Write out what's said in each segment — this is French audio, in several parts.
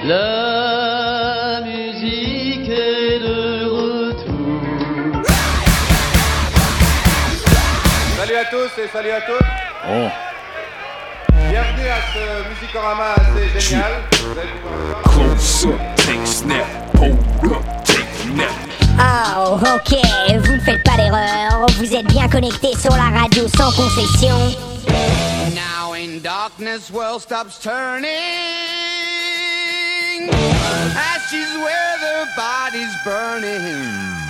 La musique est de retour. Salut à tous et salut à toutes. Oh. Bienvenue à ce Musicorama assez génial. Vous allez pouvoir le voir. Close up, take a snap, hold up, take a nap. Oh, ok, vous ne faites pas d'erreur. Vous êtes bien connectés sur la radio sans concession. Now in darkness, world stops turning. Ashes where the body's burning.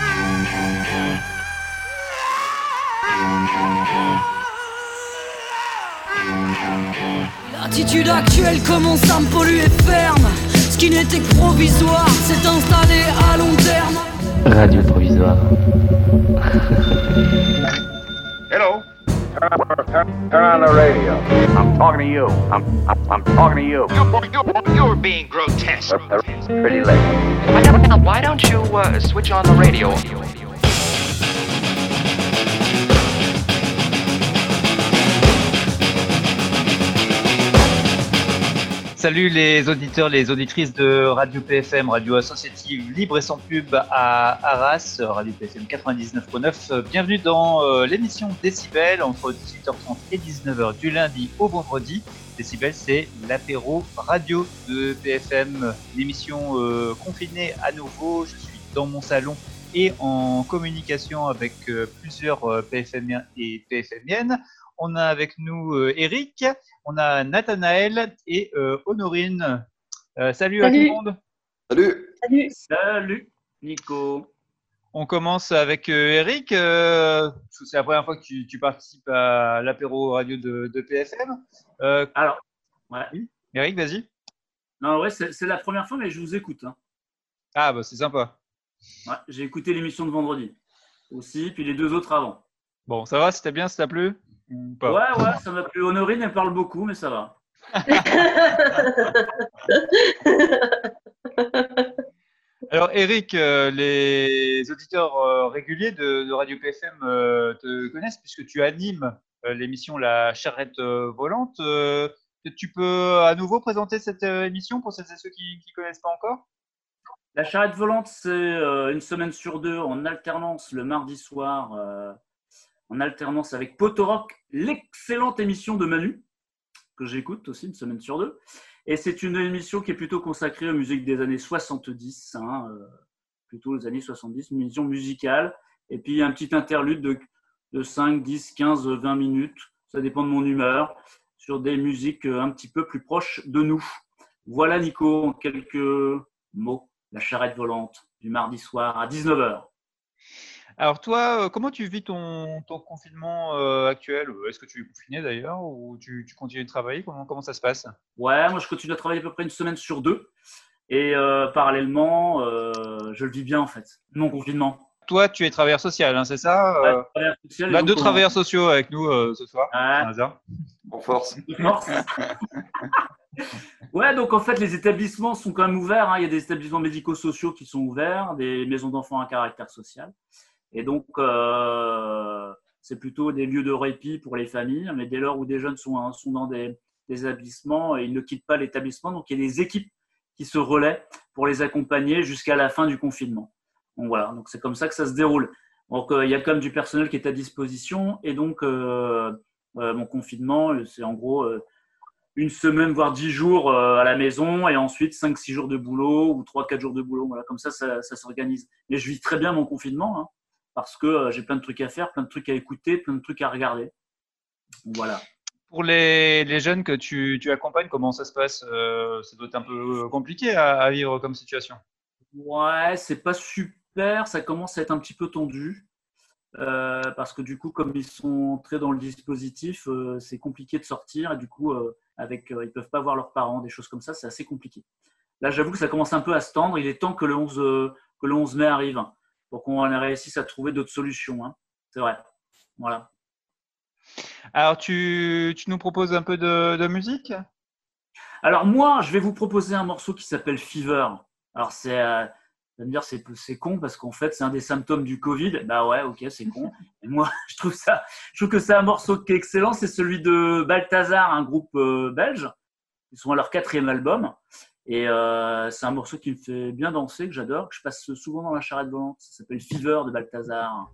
L'attitude actuelle commence à me polluer ferme. Ce qui n'était que provisoire s'est installé à long terme. Radio provisoire. Hello. Turn on the radio. I'm talking to you. I'm talking to you. You're being grotesque. Pretty late. Why don't you switch on the radio? Salut les auditeurs, les auditrices de Radio PFM, radio associative libre et sans pub à Arras, Radio PFM 99.9. Bienvenue dans l'émission Décibel entre 18h30 et 19h du lundi au vendredi. Décibel, c'est l'apéro radio de PFM, l'émission confinée à nouveau. Je suis dans mon salon et en communication avec plusieurs PFMiens et PFMiennes. On a avec nous Eric, on a Nathanaël et Honorine. Salut à tout le monde. Salut. Salut Nico. On commence avec Eric. C'est la première fois que tu participes à l'apéro radio de PFM. Alors, ouais. Oui, Eric, vas-y. Non, ouais, c'est la première fois, mais je vous écoute. Hein. Ah, bah c'est sympa. Ouais, j'ai écouté l'émission de vendredi aussi, puis les deux autres avant. Bon, ça va, c'était bien, ça t'a plu? Ouais, ça m'a plu. Honorine, elle parle beaucoup, mais ça va. Alors, Eric, les auditeurs réguliers de Radio PFM te connaissent puisque tu animes l'émission La Charrette Volante. Tu peux à nouveau présenter cette émission pour celles et ceux qui ne connaissent pas encore? La Charrette Volante, c'est une semaine sur deux en alternance le mardi soir. En alternance avec Potorock, l'excellente émission de Manu, que j'écoute aussi une semaine sur deux. Et c'est une émission qui est plutôt consacrée aux musiques des années 70, plutôt les années 70, une émission musicale. Et puis un petit interlude de 5, 10, 15, 20 minutes, ça dépend de mon humeur, sur des musiques un petit peu plus proches de nous. Voilà Nico, en quelques mots, la charrette volante du mardi soir à 19h. Alors toi, comment tu vis ton confinement actuel? Est-ce que tu es confiné d'ailleurs ou tu continues de travailler? Comment ça se passe? Ouais, moi je continue à travailler à peu près une semaine sur deux et parallèlement, je le vis bien en fait, mon confinement. Toi, tu es travailleur social, hein, c'est ça? Ouais, travailleur social. On a deux travailleurs sociaux avec nous ce soir. Ouais. En force. Ouais, donc en fait, les établissements sont quand même ouverts. Hein. Il y a des établissements médico-sociaux qui sont ouverts, des maisons d'enfants à caractère social. Et donc, c'est plutôt des lieux de répit pour les familles. Mais dès lors où des jeunes sont dans des établissements, ils ne quittent pas l'établissement. Donc, il y a des équipes qui se relaient pour les accompagner jusqu'à la fin du confinement. Donc, voilà. Donc, c'est comme ça que ça se déroule. Donc, il y a quand même du personnel qui est à disposition. Et donc, mon confinement, c'est en gros une semaine, voire 10 jours à la maison. Et ensuite, 5-6 jours de boulot ou 3-4 jours de boulot. Voilà, comme ça s'organise. Mais je vis très bien mon confinement, hein. Parce que j'ai plein de trucs à faire, plein de trucs à écouter, plein de trucs à regarder. Voilà. Pour les jeunes que tu accompagnes, comment ça se passe? Ça doit être un peu compliqué à vivre comme situation. Ouais, c'est pas super. Ça commence à être un petit peu tendu. Parce que du coup, comme ils sont entrés dans le dispositif, c'est compliqué de sortir. Et du coup, ils peuvent pas voir leurs parents, des choses comme ça. C'est assez compliqué. Là, j'avoue que ça commence un peu à se tendre. Il est temps que le 11 mai arrive. Pour qu'on réussisse à trouver d'autres solutions. Hein. C'est vrai. Voilà. Alors, tu nous proposes un peu de musique? Alors, moi, je vais vous proposer un morceau qui s'appelle Fever. Alors, vous allez me dire, c'est con parce qu'en fait, c'est un des symptômes du Covid. Bah ouais, ok, c'est con. Et moi, je trouve que c'est un morceau qui est excellent. C'est celui de Balthazar, un groupe belge. Ils sont à leur 4e album. Et c'est un morceau qui me fait bien danser, que j'adore, que je passe souvent dans la charrette volante. Ça s'appelle Fever de Balthazar.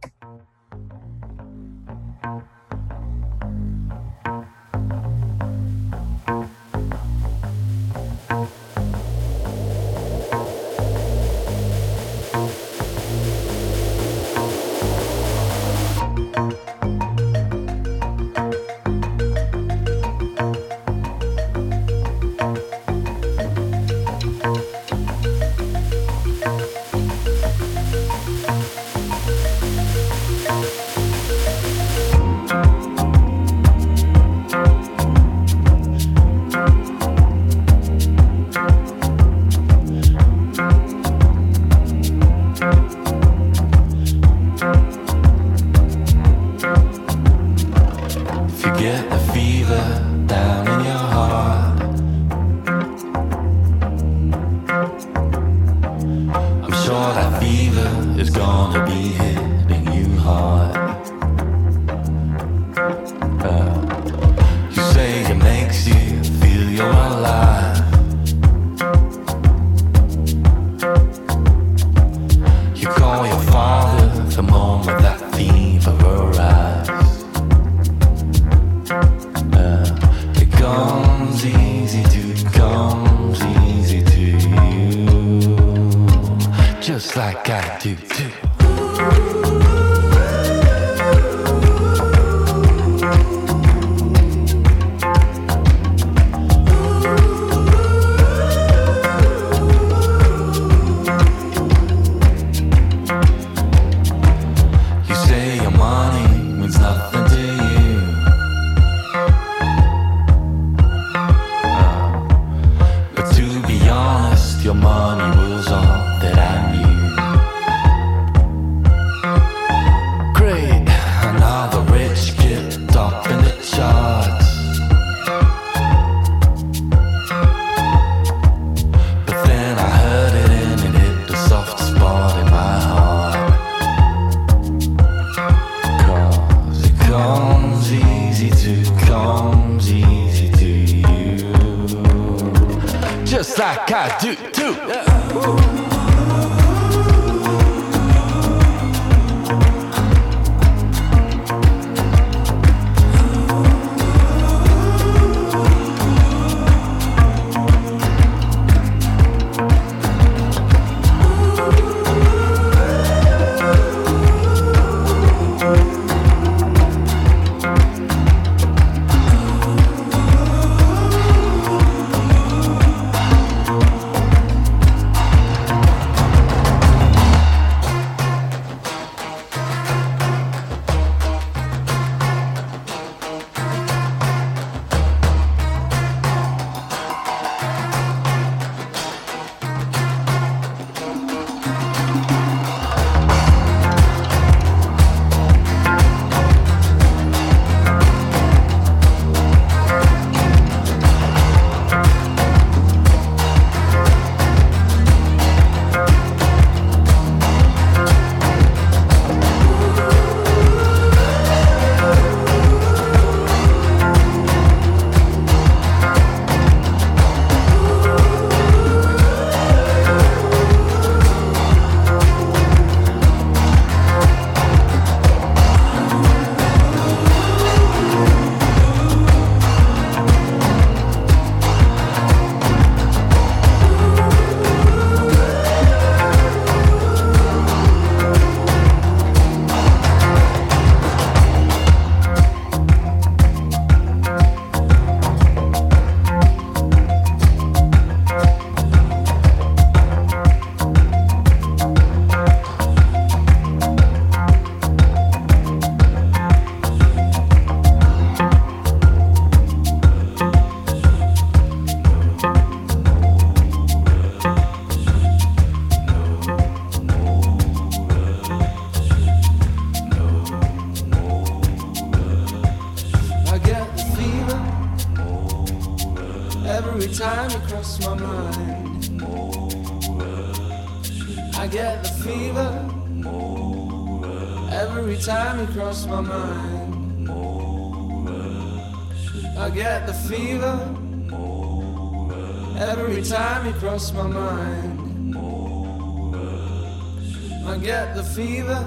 Like I do too. time you cross my mind, I get the fever. Every time you cross my mind, I get the fever. Every time you cross my mind, I get the fever.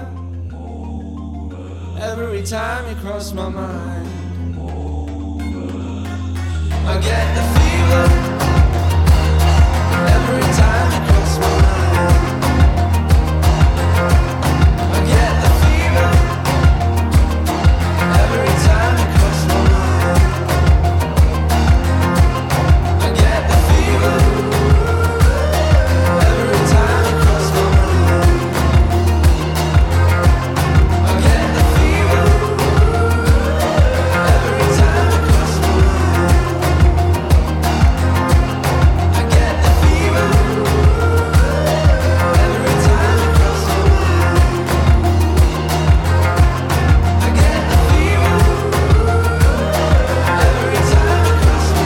Every time you cross my mind, I get the fever. Every time you cross my mind, I get the fever. Every time you cross my mind, I get the fever. Every time you cross my mind, I get the fever. Every time you cross my mind, I get the fever. Every time you cross my mind, I get the fever. Every time you cross my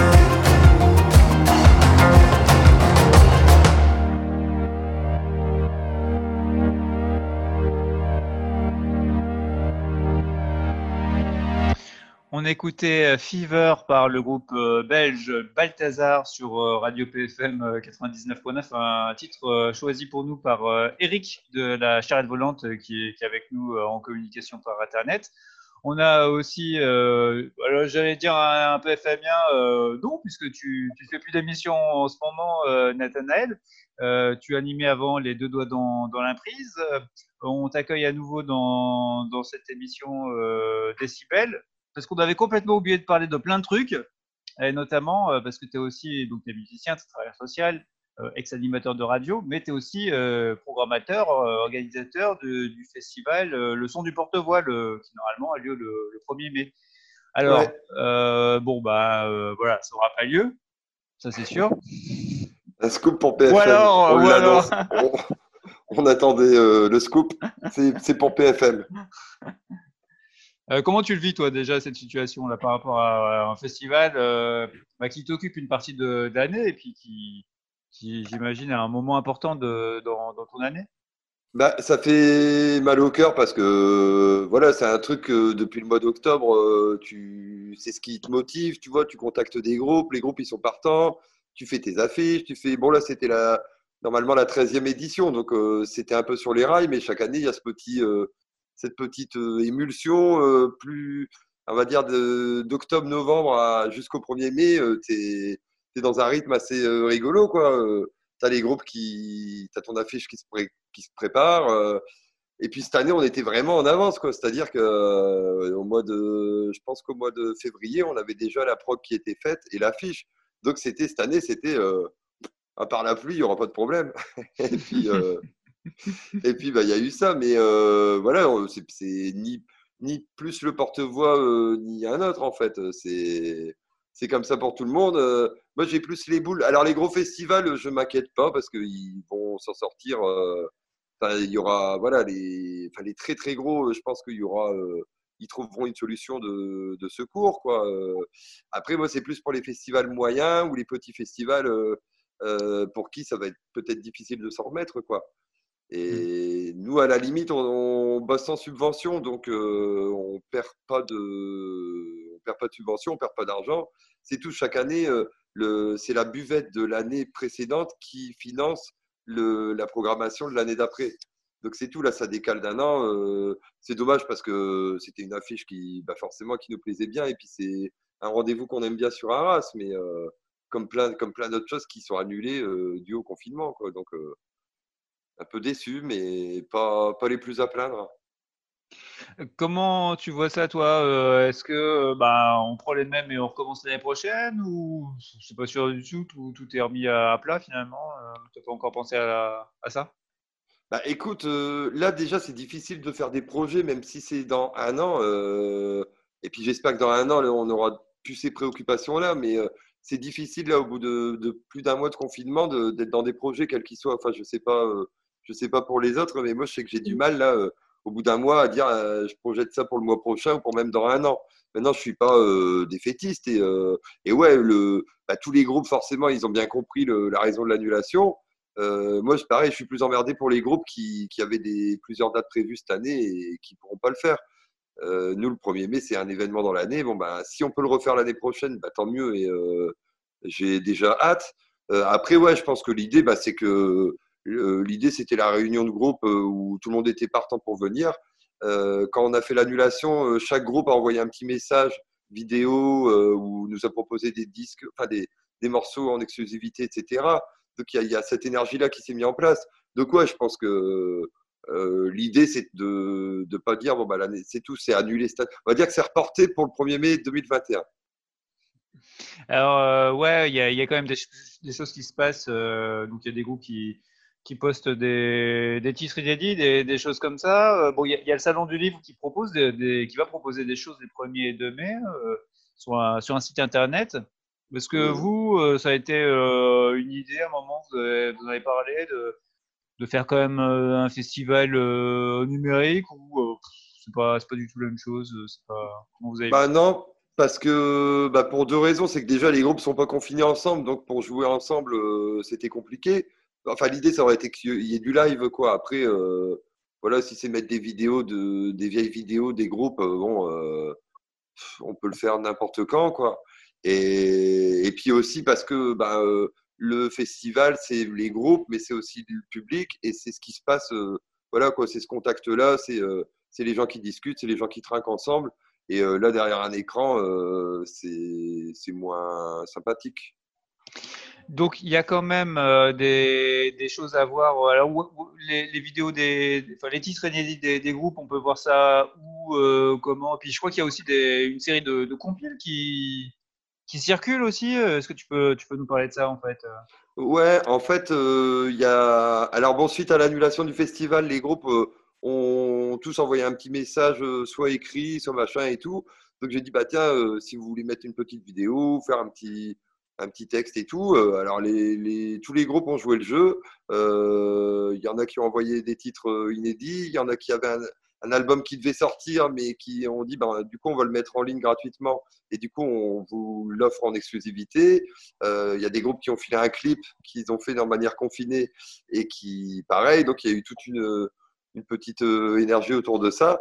On écoutait Fever par le groupe belge Balthazar sur Radio PFM 99.9, un titre choisi pour nous par Eric de la Charrette Volante qui est avec nous en communication par Internet. On a aussi, alors j'allais dire un PFMien, non, puisque tu fais plus d'émissions en ce moment, Nathanaël. Tu animais avant Les Deux Doigts dans l'Imprise. On t'accueille à nouveau dans cette émission Décibel. Parce qu'on avait complètement oublié de parler de plein de trucs, et notamment parce que tu es aussi donc, t'es musicien, tu es travailleur social, ex-animateur de radio, mais tu es aussi programmateur, organisateur du festival Le Son du Porte-Voix, qui normalement a lieu le 1er mai. Alors, Ouais. voilà, ça n'aura pas lieu, ça c'est sûr. Un scoop pour PFM. Ou alors, On l'annonce. On attendait le scoop, c'est pour PFM. Comment tu le vis, toi, déjà, cette situation-là, par rapport à un festival qui t'occupe une partie de l'année et puis qui, j'imagine, a un moment important dans ton année? Bah, ça fait mal au cœur parce que voilà, c'est un truc depuis le mois d'octobre, c'est ce qui te motive, tu vois, tu contactes des groupes, les groupes ils sont partants, tu fais tes affiches, bon là c'était normalement la 13e édition, donc c'était un peu sur les rails, mais chaque année il y a cette petite émulsion, plus, on va dire, d'octobre-novembre jusqu'au 1er mai, t'es dans un rythme assez rigolo, quoi. T'as les groupes t'as ton affiche qui se prépare. Et puis cette année, on était vraiment en avance, quoi. C'est-à-dire que je pense qu'au mois de février, on avait déjà la prog qui était faite et l'affiche. Donc cette année, c'était à part la pluie, il n'y aura pas de problème. Et puis, il y a eu ça, mais voilà, c'est ni plus le porte-voix ni un autre, en fait. C'est comme ça pour tout le monde. Moi, j'ai plus les boules. Alors, les gros festivals, je ne m'inquiète pas parce qu'ils vont s'en sortir. Il y aura, voilà, les très, très gros, je pense qu'il y aura. Ils trouveront une solution de secours, quoi. Après, moi, c'est plus pour les festivals moyens ou les petits festivals pour qui ça va être peut-être difficile de s'en remettre, quoi. Et nous, à la limite, on bosse sans subvention, donc on perd pas de subvention, on perd pas d'argent. C'est tout, chaque année, c'est la buvette de l'année précédente qui finance la programmation de l'année d'après. Donc c'est tout, là, ça décale d'un an. C'est dommage parce que c'était une affiche qui nous plaisait bien, et puis c'est un rendez-vous qu'on aime bien sur Arras, mais comme plein d'autres choses qui sont annulées dû au confinement, quoi. Donc un peu déçu, mais pas les plus à plaindre. Comment tu vois ça, toi? Est-ce que on prend les mêmes et on recommence l'année prochaine, ou c'est pas sûr du tout, tout est remis à plat finalement? Tu n'as pas encore pensé à ça? Bah écoute, là déjà c'est difficile de faire des projets, même si c'est dans un an. Et puis j'espère que dans un an, là, on aura plus ces préoccupations-là, mais c'est difficile là au bout de plus d'un mois de confinement d'être dans des projets quels qu'ils soient. Enfin, je sais pas pour les autres, mais moi je sais que j'ai du mal là au bout d'un mois à dire je projette ça pour le mois prochain ou pour même dans un an. Maintenant, je suis pas défaitiste et ouais, tous les groupes forcément ils ont bien compris la raison de l'annulation. Moi, pareil, je suis plus emmerdé pour les groupes qui avaient plusieurs dates prévues cette année et qui pourront pas le faire. Nous, le 1er mai, c'est un événement dans l'année. Bon, si on peut le refaire l'année prochaine, tant mieux. j'ai déjà hâte. Après, ouais, je pense que l'idée, c'est que l'idée, c'était la réunion de groupe où tout le monde était partant pour venir. Quand on a fait l'annulation, chaque groupe a envoyé un petit message vidéo où nous a proposé des disques, enfin des morceaux en exclusivité, etc. Donc il y a cette énergie-là qui s'est mise en place. Donc ouais, je pense que l'idée, c'est de ne pas dire l'année, c'est tout, c'est annulé. On va dire que c'est reporté pour le 1er mai 2021. Alors, ouais, il y a quand même des choses qui se passent. Donc, il y a des groupes qui postent des titres inédits, des choses comme ça. Bon, il y a le Salon du Livre qui propose qui va proposer des choses les 1er et 2 mai sur un site internet. Est-ce que vous, ça a été une idée à un moment, vous en avez parlé de faire quand même un festival numérique ou c'est pas du tout la même chose, c'est pas... Comment vous avez non, parce que pour 2 raisons. C'est que déjà les groupes sont pas confinés ensemble, donc pour jouer ensemble c'était compliqué. Enfin, l'idée, ça aurait été qu'il y ait du live, quoi. Après, voilà, si c'est mettre des vidéos des vieilles vidéos des groupes, on peut le faire n'importe quand, quoi. Et puis aussi parce que le festival, c'est les groupes, mais c'est aussi le public, et c'est ce qui se passe. Voilà, quoi. C'est ce contact-là, c'est les gens qui discutent, c'est les gens qui trinquent ensemble. Et là, derrière un écran, c'est moins sympathique. Donc, il y a quand même des choses à voir. Alors, les vidéos les titres inédits des groupes, on peut voir ça où, comment. Puis, je crois qu'il y a aussi une série de compiles qui circulent aussi. Est-ce que tu peux nous parler de ça, en fait? Ouais, en fait, il y a. Alors, bon, suite à l'annulation du festival, les groupes ont tous envoyé un petit message, soit écrit, soit machin et tout. Donc, j'ai dit, tiens, si vous voulez mettre une petite vidéo, faire un petit texte et tout. Alors, tous les groupes ont joué le jeu. Il y en a qui ont envoyé des titres inédits. Il y en a qui avaient un album qui devait sortir, mais qui ont dit, du coup, on va le mettre en ligne gratuitement. Et du coup, on vous l'offre en exclusivité. Il y a des groupes qui ont filé un clip qu'ils ont fait de manière confinée et qui, pareil, donc il y a eu toute une petite énergie autour de ça.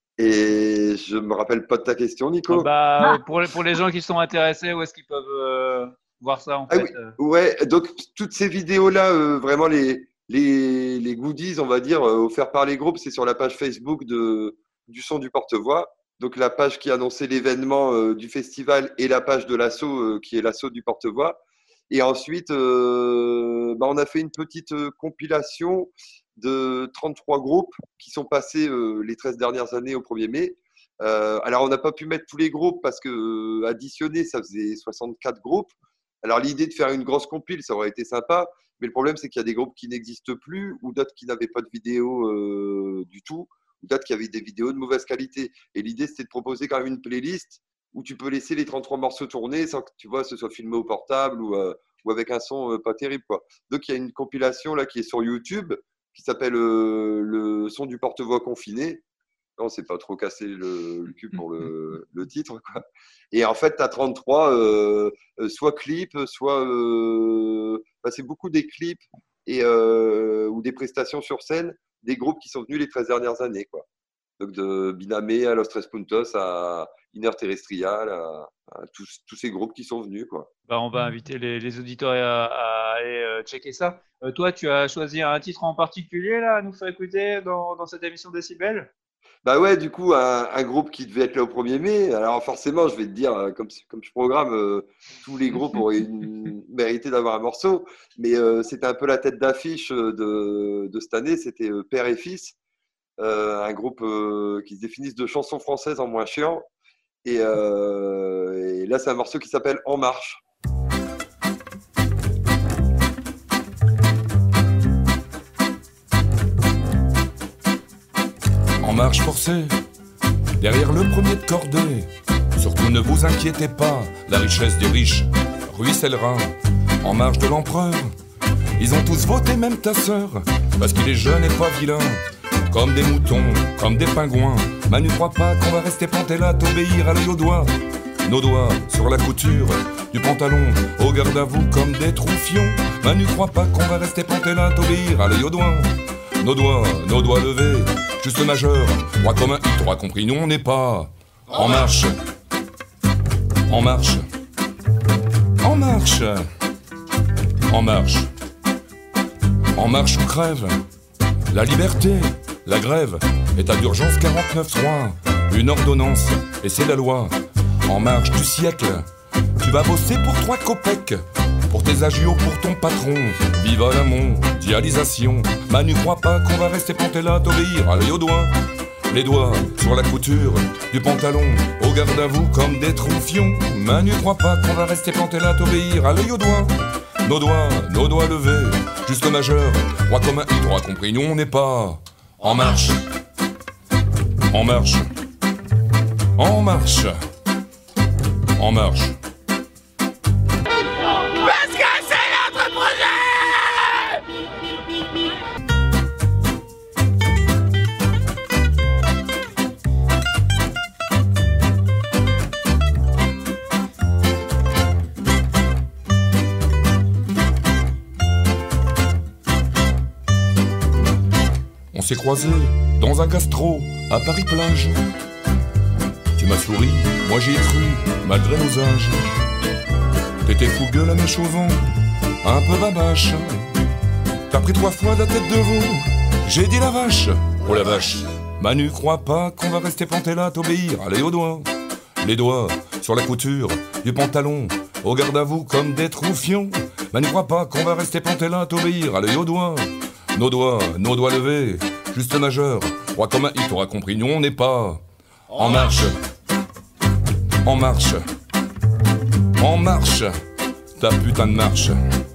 Et je me rappelle pas de ta question, Nico. Pour les gens qui sont intéressés, où est-ce qu'ils peuvent voir ça, en fait? Oui. Ouais, donc toutes ces vidéos-là, vraiment les goodies, on va dire, offerts par les groupes, c'est sur la page Facebook du Son du Porte-Voix. Donc la page qui annonçait l'événement du festival et la page de l'asso qui est l'asso du Porte-Voix. Et ensuite, on a fait une petite compilation de 33 groupes qui sont passés les 13 dernières années au 1er mai. Alors, on n'a pas pu mettre tous les groupes parce que additionné, ça faisait 64 groupes. Alors, l'idée de faire une grosse compile, ça aurait été sympa. Mais le problème, c'est qu'il y a des groupes qui n'existent plus ou d'autres qui n'avaient pas de vidéo du tout, ou d'autres qui avaient des vidéos de mauvaise qualité. Et l'idée, c'était de proposer quand même une playlist où tu peux laisser les 33 morceaux tourner sans que ce soit filmé au portable ou avec un son pas terrible, quoi. Donc, il y a une compilation là qui est sur YouTube qui s'appelle le Son du Porte-Voix confiné. On s'est pas trop cassé le cul pour le titre, quoi. Et en fait, tu as 33, soit clips, soit… c'est beaucoup des clips ou des prestations sur scène des groupes qui sont venus les 13 dernières années, quoi. Donc de Binamé à Los Tres Puntos à Inner Terrestrial, à tous ces groupes qui sont venus, quoi. On va inviter les auditeurs à aller checker ça. Toi, tu as choisi un titre en particulier là, à nous faire écouter dans cette émission Décibel? Ouais, du coup, un groupe qui devait être là au 1er mai. Alors forcément, je vais te dire, comme je programme, tous les groupes auraient mérité d'avoir un morceau. Mais c'était un peu la tête d'affiche de cette année. C'était Père et Fils, un groupe qui se définissent de chansons françaises en moins chiant. Et là, c'est un morceau qui s'appelle En Marche. En marche forcée, derrière le premier de cordée. Surtout ne vous inquiétez pas, la richesse des riches ruissellera. En marche de l'empereur, ils ont tous voté, même ta sœur, parce qu'il est jeune et pas vilain. Comme des moutons, comme des pingouins. Manu crois pas qu'on va rester planté là, t'obéir à l'œil au doigt. Nos doigts sur la couture du pantalon, au garde à vous comme des troufions. Manu crois pas qu'on va rester planté là, t'obéir à l'œil au doigt. Nos doigts levés, juste majeur, droit comme un I, droit compris, nous on n'est pas en marche. En marche, En marche, en marche, en marche ou crève. La liberté, la grève, état d'urgence 49.3. Une ordonnance, et c'est la loi. En marche du siècle, tu vas bosser pour 3 copecs. Pour tes agios, pour ton patron. Viva la mondialisation. Manu, crois pas qu'on va rester planté là, t'obéir à l'œil au doigt. Les doigts sur la couture du pantalon, au garde à vous comme des troufions. Manu, crois pas qu'on va rester planté là, t'obéir à l'œil au doigt. Nos doigts levés, jusqu'au majeur. Droit commun, il t'aura compris, nous on n'est pas en marche. En marche. En marche. En marche. Parce que c'est notre projet! On s'est croisés dans un gastro à Paris-Plage. Tu m'as souri, moi j'y ai cru, malgré nos âges. T'étais fougueux, la mèche au vent, un peu babache. T'as pris 3 fois la tête de veau, j'ai dit la vache. Oh la vache, Manu, crois pas qu'on va rester planté là, t'obéir, allez aux doigts. Les doigts sur la couture du pantalon, au garde à vous comme des troufions. Manu, crois pas qu'on va rester planté là, t'obéir, allez aux doigts. Nos doigts levés, juste majeur. Roi commun, il t'aura compris, nous on n'est pas en marche. En marche. En marche. Ta putain de marche.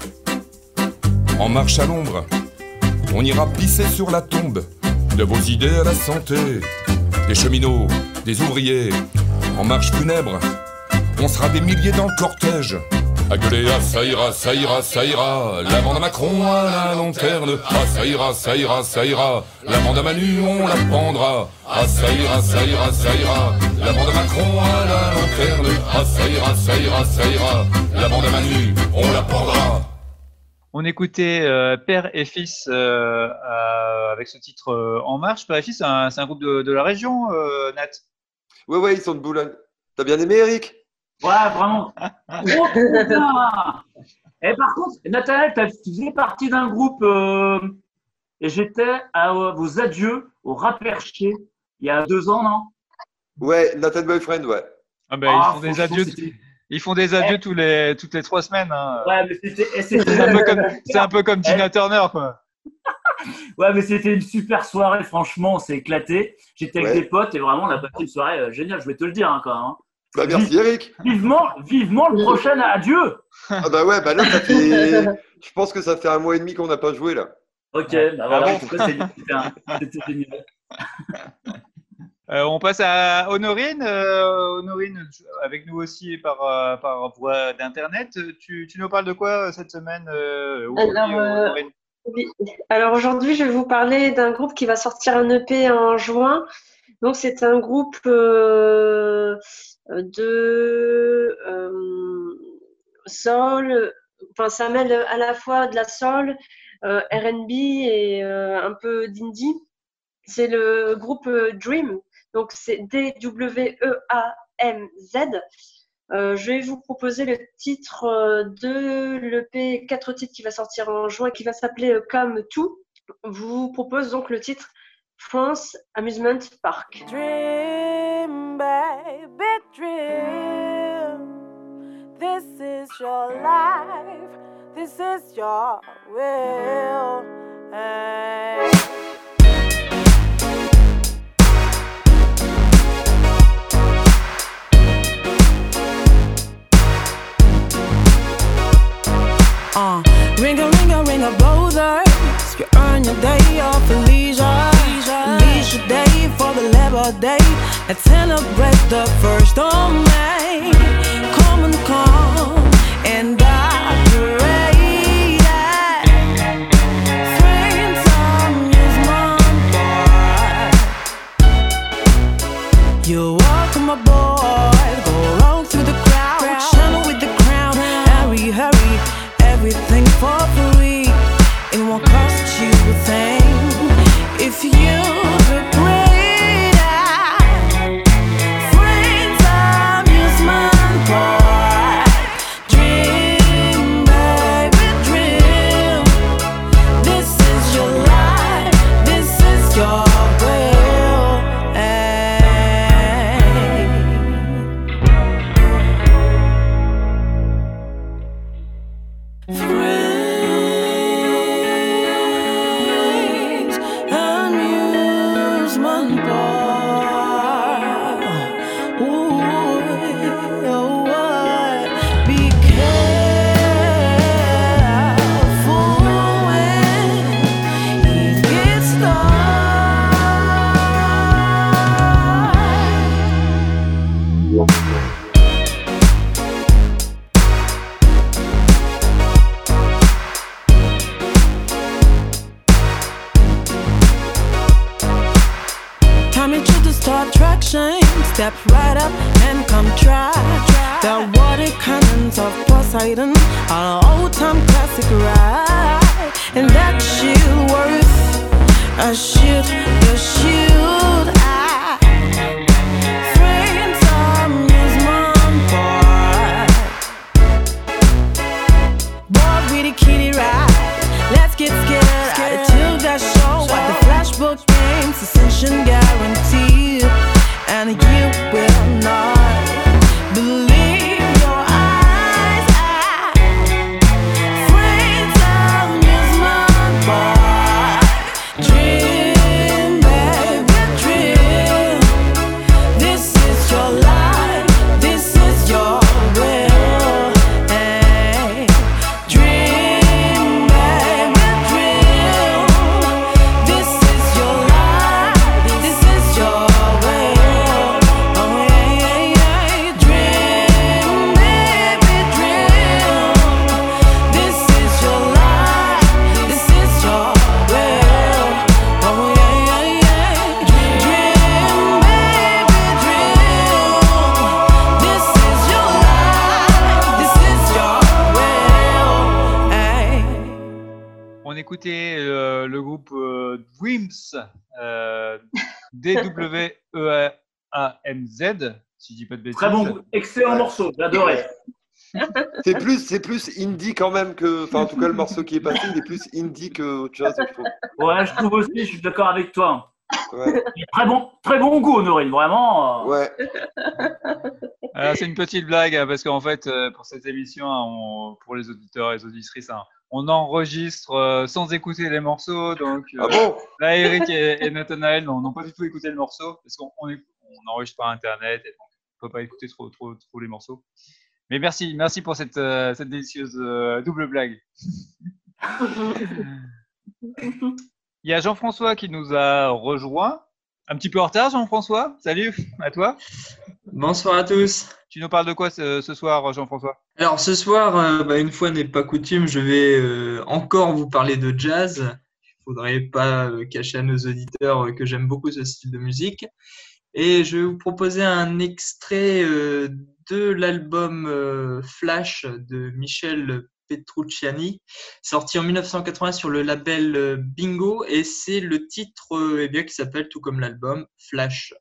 En marche à l'ombre. On ira pisser sur la tombe de vos idées à la santé. Des cheminots, des ouvriers. En marche funèbre. On sera des milliers dans le cortège. À gueuler, ah ça ira, ça ira, ça ira. La bande à Macron à la lanterne. Ah ça ira, ça ira, ça ira. La bande à Manu, on la pendra. Ah ça ira, ça ira, ça ira. La bande à Macron à la lanterne. Ah ça ira, ça ira, ça ira. La bande à Manu, on la pendra. On écoutait Père et Fils avec ce titre En Marche. Père et Fils, c'est un groupe de la région, Nat. Ouais, ils sont de Boulogne. T'as bien aimé, Eric? Ouais, vraiment. Oh putain! Et par contre, Nathanaël, tu faisais partie d'un groupe et j'étais à vos adieux au Rap-Perché il y a 2 ans, non? Ouais, Nathan Boyfriend, ouais. Ah ben, ils font des adieux. Ils font des adieux toutes les 3 semaines. Hein. Ouais, mais c'est un peu comme Tina Turner, quoi. Ouais, mais c'était une super soirée, franchement, on s'est éclaté. J'étais avec des potes et vraiment, on a passé une soirée géniale, je vais te le dire, hein, quand même. Hein. Bah, merci, Eric. Vivement le prochain adieu. Ah bah ouais, bah là, ça fait... Je pense que ça fait 1 mois et demi qu'on n'a pas joué, là. Ok, bah voilà, c'était génial. On passe à Honorine. Honorine, avec nous aussi par voie d'internet. Tu nous parles de quoi cette semaine Honorine? Oui. Alors aujourd'hui, je vais vous parler d'un groupe qui va sortir un EP en juin. Donc c'est un groupe de soul. Enfin, ça mêle à la fois de la soul, R&B et un peu d'indie. C'est le groupe Dream. Donc c'est DWEAMZ. Je vais vous proposer le titre de l'EP 4 titres qui va sortir en juin, qui va s'appeler Come To. Je vous propose donc le titre France Amusement Park. Dream, baby, dream. This is your life. This is your will. Hey. Ring a bother. You earn your day off of leisure day for the Labor Day. Let's celebrate the 1st of May. Come and come and operate. Friends Amusement Park. You're welcome aboard. Go round through the crowd, channel with the crown. Hurry, everything for free. It won't cost you a thing if you agree. Friends shame. Step right up and come try. The water cannons of Poseidon on an old-time classic ride. And that shield worth a shield, the shield. Friends amusement park. Bored with a kiddie ride. Let's get scared at a Tilda show at the Flashbook Games. Ascension guaranteed, and you will not believe your eyes. Friends amusement park. Dream, baby, dream. This is your life. This is your will. Hey, dream, baby, dream. This is your life. This is your will. Oh yeah, yeah, yeah. Dream, baby, dream. This is your life. This is your will. Oh yeah, yeah, yeah. Dream, baby, dream. This is your life. This is your will. Hey. On écoutait le groupe Dreams, D-W-E-A-M-Z, si je dis pas de bêtises. Très bon, excellent morceau, j'adorais. C'est plus indie quand même que. Enfin, en tout cas, le morceau qui est passé, il est plus indie que autre chose, je trouve. Ouais, je trouve aussi, je suis d'accord avec toi. Ouais. Très bon goût, Honorine, vraiment. Ouais. Alors, c'est une petite blague, hein, parce qu'en fait, pour cette émission, hein, pour les auditeurs et les auditrices, hein, on enregistre sans écouter les morceaux. Donc, Ah bon? là, Eric et Nathanaël n'ont pas du tout écouté le morceau, parce qu'on enregistre par Internet, et donc on ne peut pas écouter trop les morceaux. Mais merci pour cette délicieuse double blague. Il y a Jean-François qui nous a rejoint. Un petit peu en retard, Jean-François. Salut à toi. Bonsoir à tous. Tu nous parles de quoi ce soir, Jean-François? Alors ce soir, une fois n'est pas coutume, je vais encore vous parler de jazz. Il ne faudrait pas cacher à nos auditeurs que j'aime beaucoup ce style de musique. Et je vais vous proposer un extrait de l'album Flash de Michel Petrucciani, sorti en 1980 sur le label Bingo, et c'est le titre qui s'appelle tout comme l'album, Flash.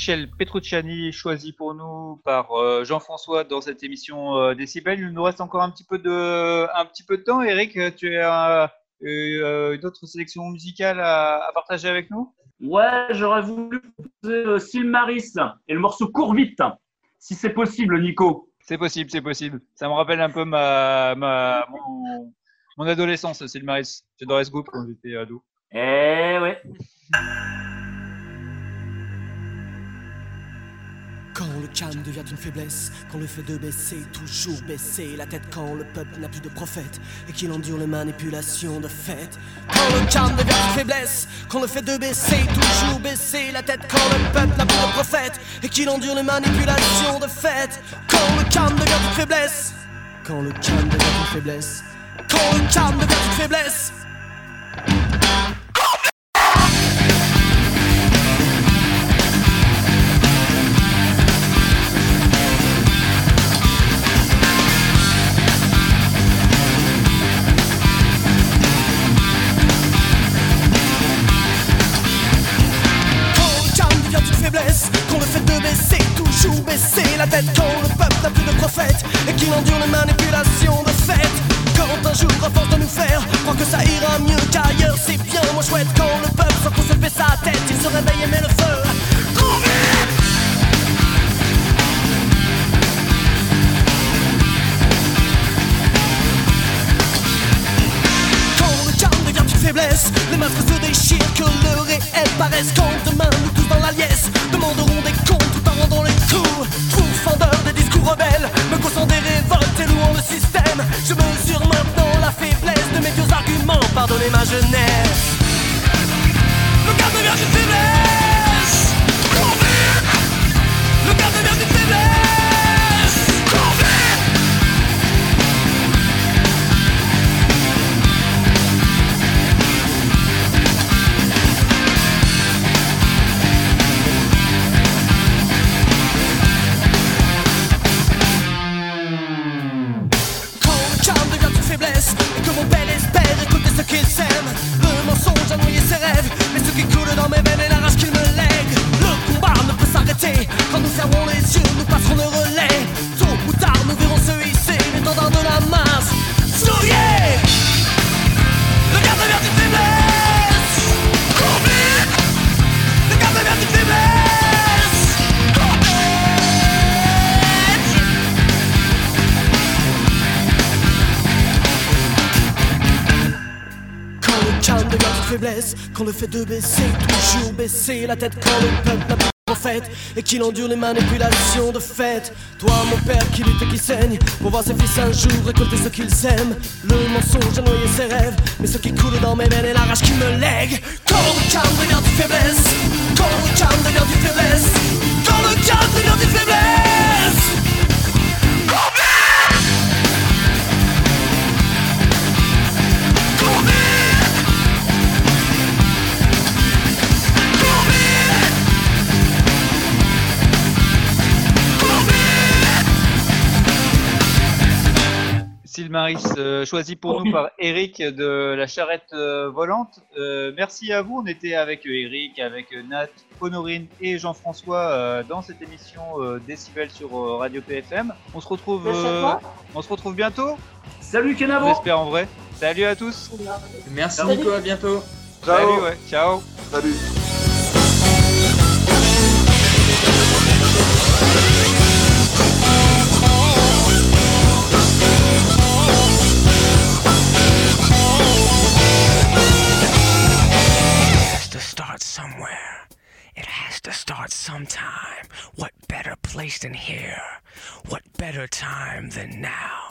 Jean-Michel Petrucciani, choisi pour nous par Jean-François dans cette émission Décibel. Il nous reste encore un petit peu de temps. Eric, tu as une autre sélection musicale à partager avec nous? Ouais, j'aurais voulu proposer Silmaris et le morceau Cours vite, si c'est possible, Nico. C'est possible. Ça me rappelle un peu mon adolescence, Silmaris. J'adorais ce groupe quand j'étais ado. Eh ouais. Quand le calme devient une faiblesse, quand le fait de baisser, toujours baisser la tête, quand le peuple n'a plus de prophète et qu'il endure les manipulations de fait. Quand le calme devient une faiblesse, quand le fait de baisser, toujours baisser la tête, quand le peuple n'a plus de prophète et qu'il endure les manipulations de fait. Quand le calme devient une faiblesse, quand le calme devient une faiblesse, quand le calme devient une faiblesse. Qu'on le fait de baisser, toujours baisser la tête, quand le peuple n'a plus de prophète et qu'il endure les manipulations de fait. Quand un jour à force de nous faire croire que ça ira mieux qu'ailleurs, c'est bien moins chouette quand le peuple sans qu'on se fait sa tête, il se réveille et met le feu. Faiblesse, les masques se déchirent, que le réel paraisse. Quand demain nous tous dans la liesse demanderons des comptes tout en rendant les coups. Pourfendeur des discours rebelles, me causant des révoltes et louant le système. Je mesure maintenant la faiblesse de mes vieux arguments, pardonnez ma jeunesse. Le gars devient une faiblesse. Le gars devient une faiblesse. Et que mon père espère écouter ce qu'il sème. Le mensonge a noyé ses rêves, mais ce qui coule dans mes veines est la rage qu'il me lègue. Le combat ne peut s'arrêter, quand nous fermerons les yeux, nous passerons le relais. Tôt ou tard, nous verrons se hisser l'étendard de la masse. Souriez. Le gars devient une faiblesse. Le gars devient une faiblesse. Calme devient une faiblesse, quand le fait de baisser, toujours baisser la tête, quand le peuple n'a plus de prophète et qu'il endure les manipulations de fait. Toi mon père qui lutte et qui saigne pour voir ses fils un jour récolter ce qu'ils aiment. Le mensonge a noyé ses rêves, mais ce qui coule dans mes veines est la rage qui me lègue. Quand le calme devient une faiblesse, quand le calme devient une faiblesse, quand le calme devient une faiblesse. Silmaris, choisi pour nous par Eric de la Charrette Volante. Merci à vous. On était avec Eric, avec Nat, Honorine et Jean-François dans cette émission Décibel sur Radio PFM. On se retrouve bientôt. Salut Kenavo. J'espère en vrai. Salut à tous. Merci Salut. Nico, à bientôt. Ciao. Salut, ouais. Ciao. Salut. Start somewhere. It has to start sometime. What better place than here? What better time than now?